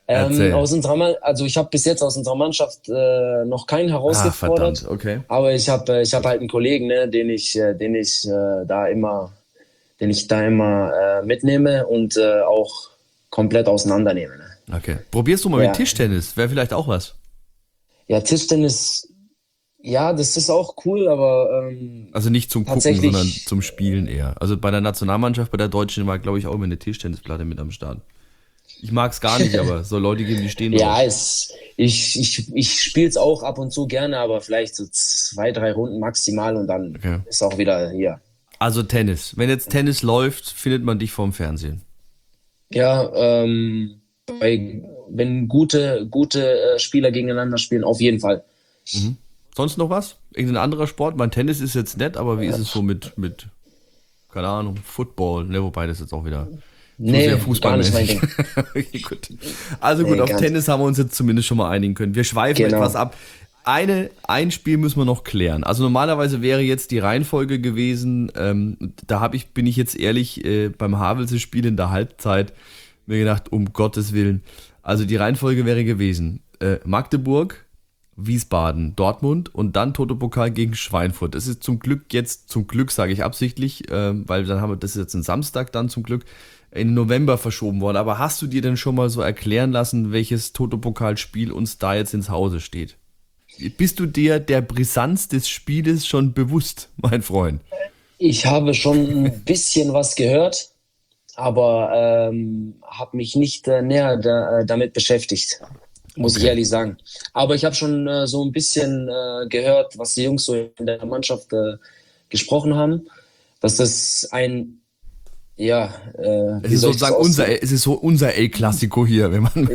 B: Erzähl.
D: Ähm, aus unserer Man- also ich habe bis jetzt aus unserer Mannschaft äh, noch keinen
B: Ah,
D: herausgefordert,
B: verdammt, okay.
D: aber ich habe äh, ich habe halt einen Kollegen, ne, den ich äh, den ich äh, da immer den ich da immer äh, mitnehme und äh, auch komplett auseinandernehme. Ne?
B: Okay. Probierst du mal
D: Ja.
B: mit Tischtennis? Wäre vielleicht auch was.
D: Ja, Tischtennis, ja, das ist auch cool, aber ähm,
B: Also nicht zum Gucken,
D: Tatsächlich-
B: sondern zum Spielen eher. Also bei der Nationalmannschaft, bei der Deutschen war, glaube ich, auch immer eine Tischtennisplatte mit am Start. Ich mag es gar nicht, aber so Leute geben, die stehen
D: ja,
B: drauf.
D: es, ich, ich, ich spiele es auch ab und zu gerne, aber vielleicht so zwei, drei Runden maximal und dann
B: Okay.
D: ist auch wieder hier.
B: Also Tennis. Wenn jetzt Tennis läuft, findet man dich vorm Fernsehen.
D: Ja, ähm, bei, wenn gute, gute äh, Spieler gegeneinander spielen, auf jeden Fall.
B: Sonst noch was? Irgendein anderer Sport? Mein Tennis ist jetzt nett, aber wie ist es so mit, mit keine Ahnung, Football? Ne, wobei das jetzt auch wieder so
D: Nee,
B: sehr
D: gar nicht mein
B: fußballmäßig.
D: Ding.
B: Okay, gut. Also gut,
D: Nee,
B: auf
D: ganz-
B: Tennis haben wir uns jetzt zumindest schon mal einigen können. Wir schweifen
D: Genau.
B: etwas ab. Eine, ein Spiel müssen wir noch klären. Also normalerweise wäre jetzt die Reihenfolge gewesen, ähm, da habe ich, bin ich jetzt ehrlich, äh, beim Havelse Spiel in der Halbzeit mir gedacht, um Gottes Willen. Also die Reihenfolge wäre gewesen, äh, Magdeburg, Wiesbaden, Dortmund und dann Toto-Pokal gegen Schweinfurt. Das ist zum Glück jetzt, zum Glück sage ich absichtlich, ähm, weil dann haben wir, das ist jetzt ein Samstag dann zum Glück, in November verschoben worden. Aber hast du dir denn schon mal so erklären lassen, welches Toto-Pokalspiel uns da jetzt ins Hause steht? Bist du dir der Brisanz des Spieles schon bewusst, mein Freund?
D: Ich habe schon ein bisschen was gehört, aber ähm, habe mich nicht äh, näher da, äh, damit beschäftigt, muss ich ehrlich sagen. Aber ich habe schon äh, so ein bisschen äh, gehört, was die Jungs so in der Mannschaft äh, gesprochen haben, dass das ein, ja, äh,
B: Es
D: wie
B: ist
D: soll ich
B: sozusagen
D: das
B: unser,
D: ausdrücken?
B: es ist so unser El Clasico hier, wenn man.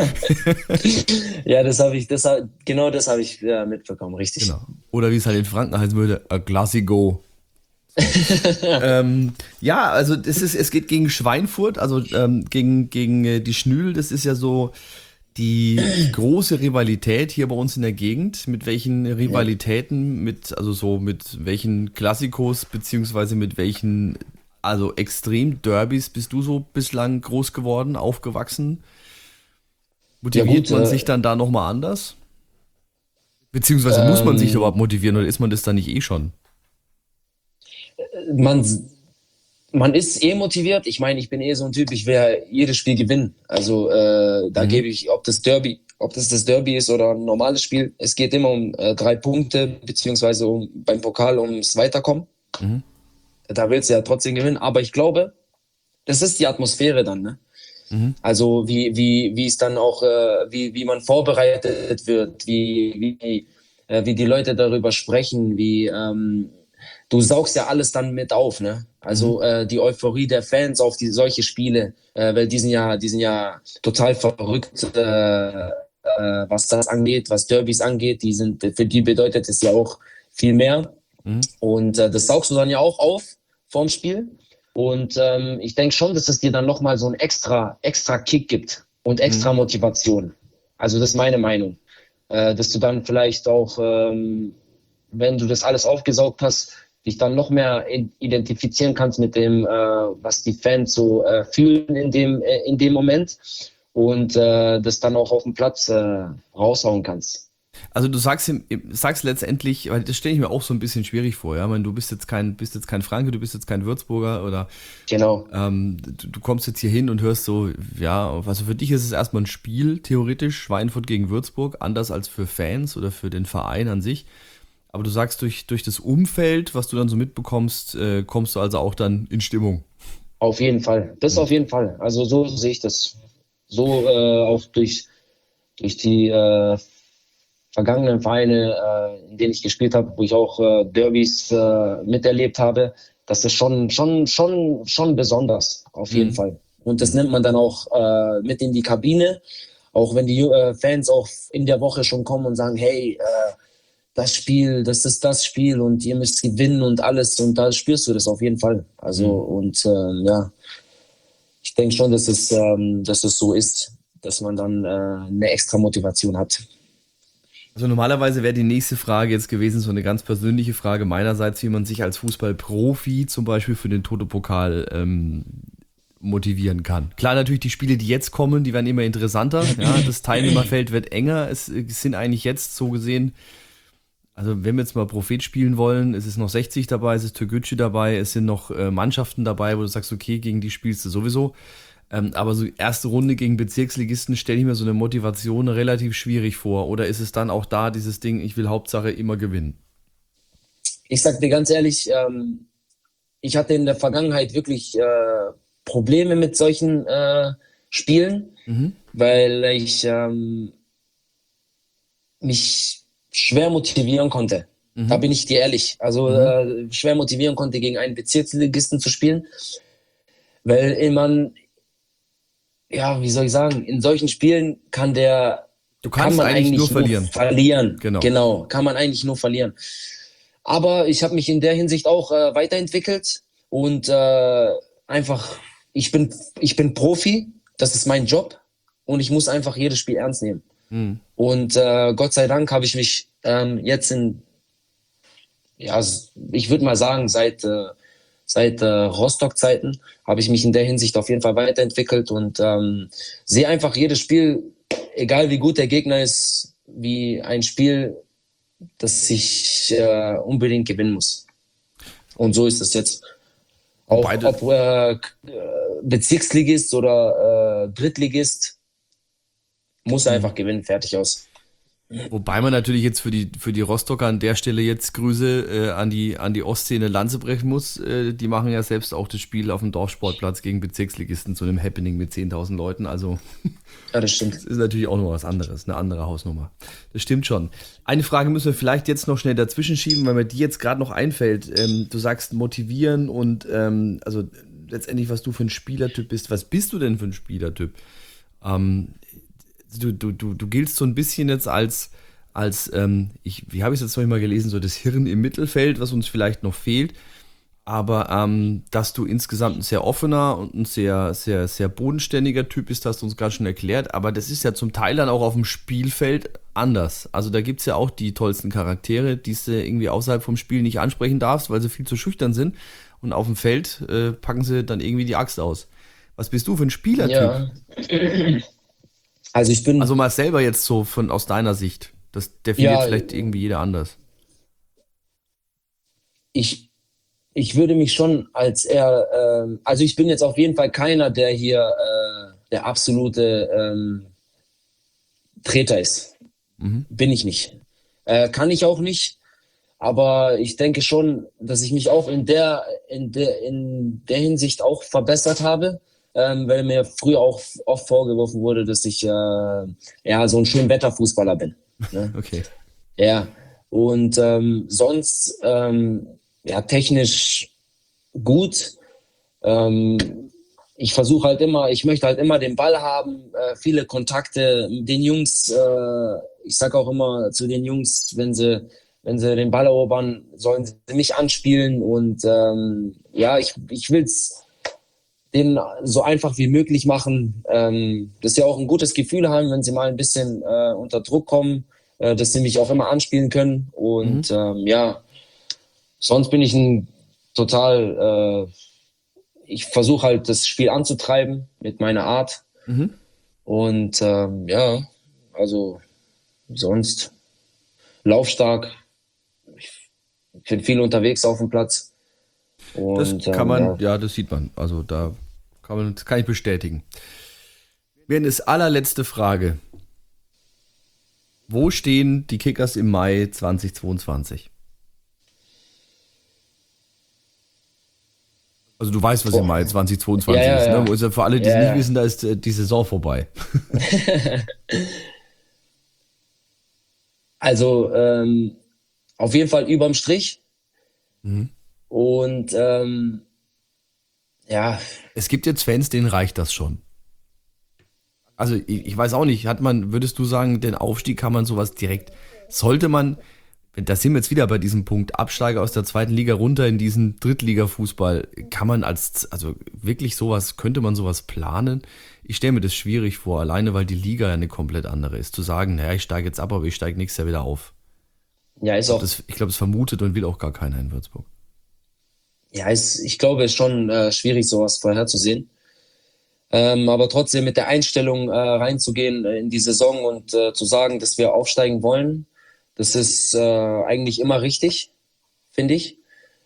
D: Ja, das habe ich, das hab, genau das habe ich äh, mitbekommen, richtig.
B: Genau. Oder wie es halt in Franken heißen würde, a Clasico. ähm, ja, also das ist, es geht gegen Schweinfurt, also ähm, gegen, gegen äh, die Schnül, das ist ja so die große Rivalität hier bei uns in der Gegend. Mit welchen Rivalitäten, mit, also so mit welchen Klassikos, beziehungsweise mit welchen, also Extrem-Derbys bist du so bislang groß geworden, aufgewachsen? Motiviert
D: Ja, gut,
B: man
D: äh,
B: sich dann da nochmal anders? Beziehungsweise muss man sich überhaupt motivieren oder ist man das dann nicht eh schon?
D: man, man ist eh motiviert. Ich meine, ich bin eh so ein Typ, ich will ja jedes Spiel gewinnen. Also äh, da
B: Mhm.
D: gebe ich, ob das Derby, ob das das Derby ist oder ein normales Spiel, es geht immer um äh, drei Punkte, beziehungsweise um, beim Pokal ums Weiterkommen.
B: Mhm.
D: Da willst du ja trotzdem gewinnen. Aber ich glaube, das ist die Atmosphäre dann, ne?
B: Mhm.
D: Also wie, wie, wie es dann auch, äh, wie, wie man vorbereitet wird, wie, wie, äh, wie die Leute darüber sprechen, wie ähm, du saugst ja alles dann mit auf, ne? Also äh, die Euphorie der Fans auf die solche Spiele, äh, weil die sind ja, die sind ja total verrückt, äh, äh, was das angeht, was Derbys angeht. Die sind, für die bedeutet es ja auch viel mehr.
B: Mhm.
D: Und äh, das saugst du dann ja auch auf vorm Spiel. Und ähm, ich denke schon, dass es dir dann nochmal so einen extra, extra Kick gibt und extra Motivation. Also das ist meine Meinung. Äh, dass du dann vielleicht auch, ähm, wenn du das alles aufgesaugt hast, dich dann noch mehr identifizieren kannst mit dem, äh, was die Fans so äh, fühlen in dem, äh, in dem Moment und äh, das dann auch auf dem Platz äh, raushauen kannst.
B: Also du sagst, im- im- sagst letztendlich, weil das stelle ich mir auch so ein bisschen schwierig vor, ja, ich meine, du bist jetzt kein, bist jetzt kein Franke, du bist jetzt kein Würzburger oder
D: Genau.
B: ähm, du, du kommst jetzt hier hin und hörst so, ja, also für dich ist es erstmal ein Spiel, theoretisch, Schweinfurt gegen Würzburg, anders als für Fans oder für den Verein an sich. Aber du sagst, durch, durch das Umfeld, was du dann so mitbekommst, äh, kommst du also auch dann in Stimmung.
D: Auf jeden Fall. Das auf jeden Fall. Also so sehe ich das. So äh, auch durch, durch die äh, vergangenen Vereine, äh, in denen ich gespielt habe, wo ich auch äh, Derbys äh, miterlebt habe, das ist schon, schon, schon, schon besonders, auf jeden
B: Mhm.
D: Fall. Und das nimmt man dann auch äh, mit in die Kabine, auch wenn die äh, Fans auch in der Woche schon kommen und sagen, hey, äh, das Spiel, das ist das Spiel und ihr müsst gewinnen und alles und da spürst du das auf jeden Fall. Also und ähm, ja, ich denke schon, dass es, ähm, dass es so ist, dass man dann äh, eine extra Motivation hat.
B: Also normalerweise wäre die nächste Frage jetzt gewesen, so eine ganz persönliche Frage meinerseits, wie man sich als Fußballprofi zum Beispiel für den Toto-Pokal ähm, motivieren kann. Klar, natürlich die Spiele, die jetzt kommen, die werden immer interessanter. Ja, das Teilnehmerfeld wird enger. Es, es sind eigentlich jetzt so gesehen, also wenn wir jetzt mal Prophet spielen wollen, es ist noch sechzig dabei, es ist Türkgücü dabei, es sind noch äh, Mannschaften dabei, wo du sagst, okay, gegen die spielst du sowieso. Ähm, aber so erste Runde gegen Bezirksligisten stelle ich mir so eine Motivation relativ schwierig vor. Oder ist es dann auch da dieses Ding, ich will Hauptsache immer gewinnen?
D: Ich sag dir ganz ehrlich, ähm, ich hatte in der Vergangenheit wirklich äh, Probleme mit solchen äh, Spielen, mhm. weil ich ähm, mich schwer motivieren konnte. Mhm. Da bin ich dir ehrlich. Also mhm. äh, schwer motivieren konnte, gegen einen Bezirksligisten zu spielen, weil man, ja, wie soll ich sagen, in solchen Spielen kann der
B: du kannst kann man eigentlich, eigentlich nur verlieren.
D: Nur verlieren.
B: Genau.
D: genau, kann man eigentlich nur verlieren. Aber ich habe mich in der Hinsicht auch äh, weiterentwickelt und äh, einfach, ich bin, ich bin Profi, das ist mein Job und ich muss einfach jedes Spiel ernst nehmen. Mhm. Und äh, Gott sei Dank habe ich mich ähm, jetzt in, ja, ich würde mal sagen, seit, äh, seit äh, Rostock-Zeiten habe ich mich in der Hinsicht auf jeden Fall weiterentwickelt und ähm, sehe einfach jedes Spiel, egal wie gut der Gegner ist, wie ein Spiel, dass ich äh, unbedingt gewinnen muss. Und so ist es jetzt. Auch Beide. ob äh, Bezirksligist oder äh, Drittligist, muss er einfach gewinnen, fertig aus.
B: Wobei man natürlich jetzt für die für die Rostocker an der Stelle jetzt Grüße äh, an die an die Ostsee eine Lanze brechen muss. Äh, die machen ja selbst auch das Spiel auf dem Dorfsportplatz gegen Bezirksligisten zu einem Happening mit zehntausend Leuten. Also
D: ja, das stimmt.
B: Das ist natürlich auch noch was anderes, eine andere Hausnummer. Das stimmt schon. Eine Frage müssen wir vielleicht jetzt noch schnell dazwischen schieben, weil mir die jetzt gerade noch einfällt. Ähm, du sagst motivieren und ähm, also letztendlich, was du für ein Spielertyp bist. Was bist du denn für ein Spielertyp? Ähm, Du, du, du, du giltst so ein bisschen jetzt als, als ähm, ich, wie habe ich es jetzt noch mal gelesen, so das Hirn im Mittelfeld, was uns vielleicht noch fehlt, aber ähm, dass du insgesamt ein sehr offener und ein sehr, sehr, sehr bodenständiger Typ bist, hast du uns gerade schon erklärt, aber das ist ja zum Teil dann auch auf dem Spielfeld anders. Also da gibt es ja auch die tollsten Charaktere, die du irgendwie außerhalb vom Spiel nicht ansprechen darfst, weil sie viel zu schüchtern sind und auf dem Feld äh, packen sie dann irgendwie die Axt aus. Was bist du für ein Spielertyp?
D: Ja. Also ich bin.
B: Also mal selber jetzt so von aus deiner Sicht. Das definiert
D: ja,
B: vielleicht irgendwie jeder anders.
D: Ich, ich würde mich schon als eher, äh, also ich bin jetzt auf jeden Fall keiner, der hier äh, der absolute ähm, Treter ist. Mhm. Bin ich nicht. Äh, kann ich auch nicht. Aber ich denke schon, dass ich mich auch in der, in der, in der Hinsicht auch verbessert habe. Ähm, weil mir früher auch oft vorgeworfen wurde, dass ich äh, ja so ein Schönwetterfußballer bin. Ne?
B: Okay.
D: Ja, und ähm, sonst ähm, ja technisch gut. Ähm, ich versuche halt immer, ich möchte halt immer den Ball haben, äh, viele Kontakte, den Jungs. Äh, ich sage auch immer zu den Jungs, wenn sie wenn sie den Ball erobern, sollen sie mich anspielen und ähm, ja, ich ich will's den so einfach wie möglich machen, ähm, dass sie auch ein gutes Gefühl haben, wenn sie mal ein bisschen äh, unter Druck kommen, äh, dass sie mich auch immer anspielen können. Und mhm. ähm, ja, sonst bin ich ein total, äh, ich versuche halt das Spiel anzutreiben mit meiner Art. Mhm. Und ähm, ja, also sonst laufstark. Ich bin viel unterwegs auf dem Platz.
B: Und, das kann man, ähm, ja. ja, das sieht man. Also da kann man, das kann ich bestätigen. Wendes allerletzte Frage. Wo stehen die Kickers im Mai zweitausendzweiundzwanzig? Also du weißt, was oh. im Mai zweitausendzweiundzwanzig ja, ja, ist. Ne? Ja. Also für alle, die es ja, nicht ja. wissen, da ist die Saison vorbei.
D: Also ähm, auf jeden Fall überm Strich. Mhm. Und ähm, ja.
B: Es gibt jetzt Fans, denen reicht das schon. Also ich, ich weiß auch nicht, hat man, würdest du sagen, den Aufstieg kann man sowas direkt, sollte man, da sind wir jetzt wieder bei diesem Punkt, Absteiger aus der zweiten Liga runter in diesen Drittliga-Fußball, kann man als, also wirklich sowas, könnte man sowas planen? Ich stelle mir das schwierig vor, alleine weil die Liga ja eine komplett andere ist, zu sagen, naja, ich steige jetzt ab, aber ich steige nächstes Jahr wieder auf.
D: Ja, ist auch.
B: Das, ich glaube, das vermutet und will auch gar keiner in Würzburg.
D: Ja, ist, ich glaube, es ist schon äh, schwierig, sowas vorherzusehen. Ähm, aber trotzdem mit der Einstellung äh, reinzugehen in die Saison und äh, zu sagen, dass wir aufsteigen wollen, das ist äh, eigentlich immer richtig, finde ich.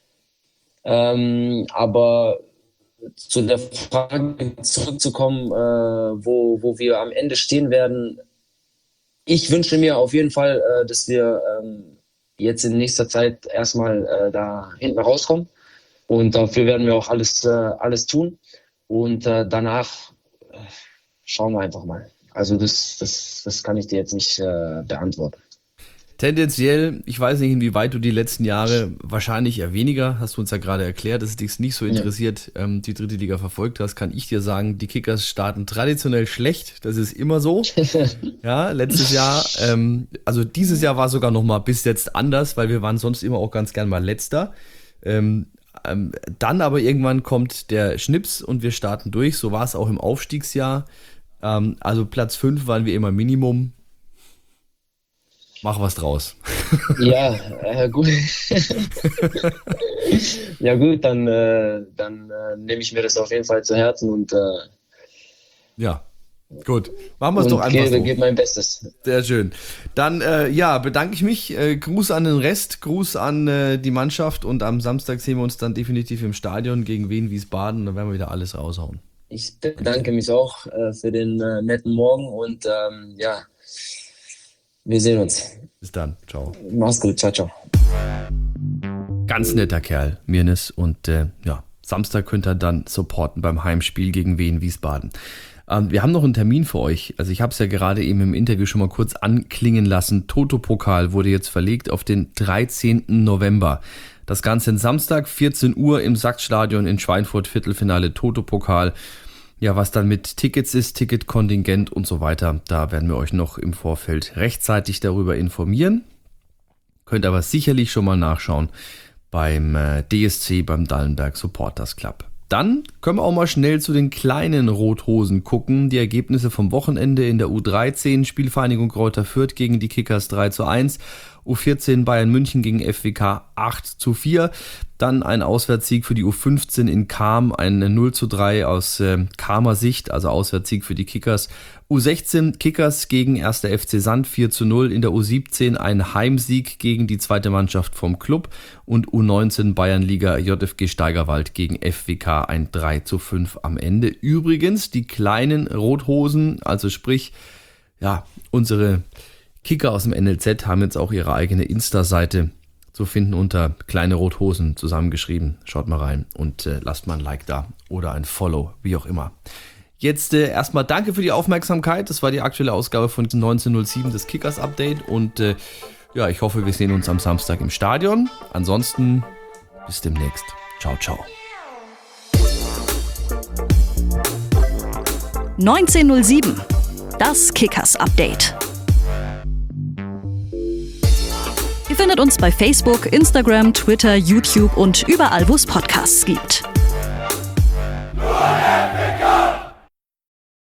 D: Ähm, aber zu der Frage zurückzukommen, äh, wo, wo wir am Ende stehen werden, ich wünsche mir auf jeden Fall, äh, dass wir ähm, jetzt in nächster Zeit erstmal äh, da hinten rauskommen. Und dafür werden wir auch alles, äh, alles tun. Und äh, danach äh, schauen wir einfach mal. Also das, das, das kann ich dir jetzt nicht äh, beantworten.
B: Tendenziell, ich weiß nicht, inwieweit du die letzten Jahre, wahrscheinlich eher weniger, hast du uns ja gerade erklärt, dass es dich nicht so interessiert, ja. ähm, die dritte Liga verfolgt hast, kann ich dir sagen, die Kickers starten traditionell schlecht, das ist immer so. Ja, letztes Jahr, ähm, also dieses Jahr war sogar noch mal bis jetzt anders, weil wir waren sonst immer auch ganz gern mal Letzter. Ähm, ähm, dann aber irgendwann kommt der Schnips und wir starten durch, so war es auch im Aufstiegsjahr. Ähm, also Platz fünf waren wir immer Minimum. Mach was draus.
D: Ja, äh, gut. Ja gut, dann, äh, dann äh, nehme ich mir das auf jeden Fall zu Herzen und äh,
B: ja, gut. Machen wir es doch einfach
D: gebe,
B: so.
D: gebe mein Bestes.
B: Sehr schön. Dann äh, ja, bedanke ich mich. Äh, Gruß an den Rest, Gruß an äh, die Mannschaft und am Samstag sehen wir uns dann definitiv im Stadion gegen Wien Wiesbaden. Dann werden wir wieder alles raushauen.
D: Ich bedanke mich auch äh, für den äh, netten Morgen und ähm, ja, wir sehen uns.
B: Bis dann. Ciao.
D: Mach's gut. Ciao, ciao.
B: Ganz netter Kerl, Mirnes. Und äh, ja, Samstag könnt ihr dann supporten beim Heimspiel gegen Wien Wiesbaden. Ähm, wir haben noch einen Termin für euch. Also ich habe es ja gerade eben im Interview schon mal kurz anklingen lassen. Toto-Pokal wurde jetzt verlegt auf den dreizehnten November. Das Ganze in Samstag, vierzehn Uhr im Sachsstadion in Schweinfurt, Viertelfinale Toto-Pokal. Ja, was dann mit Tickets ist, Ticketkontingent und so weiter, da werden wir euch noch im Vorfeld rechtzeitig darüber informieren. Könnt aber sicherlich schon mal nachschauen beim D S C, beim Dallenberg Supporters Club. Dann können wir auch mal schnell zu den kleinen Rothosen gucken. Die Ergebnisse vom Wochenende in der U dreizehn, Spielvereinigung Greuther Fürth gegen die Kickers drei zu eins, U vierzehn Bayern München gegen F W K acht zu vier. Dann ein Auswärtssieg für die U fünfzehn in Cham, ein null zu drei aus äh, Chamer Sicht, also Auswärtssieg für die Kickers. U sechzehn Kickers gegen erster F C Sand vier zu null. In der U siebzehn ein Heimsieg gegen die zweite Mannschaft vom Club. Und U neunzehn Bayernliga J F G Steigerwald gegen F W K ein drei zu fünf am Ende. Übrigens die kleinen Rothosen, also sprich, ja, unsere Kicker aus dem N L Z haben jetzt auch ihre eigene Insta-Seite zu finden unter kleine Rothosen zusammengeschrieben. Schaut mal rein und äh, lasst mal ein Like da oder ein Follow, wie auch immer. Jetzt äh, erstmal danke für die Aufmerksamkeit. Das war die aktuelle Ausgabe von neunzehn null sieben, das Kickers Update. Und äh, ja, ich hoffe, wir sehen uns am Samstag im Stadion. Ansonsten bis demnächst. Ciao, ciao.
A: neunzehn null sieben, das Kickers Update. Ihr findet uns bei Facebook, Instagram, Twitter, YouTube und überall, wo es Podcasts gibt.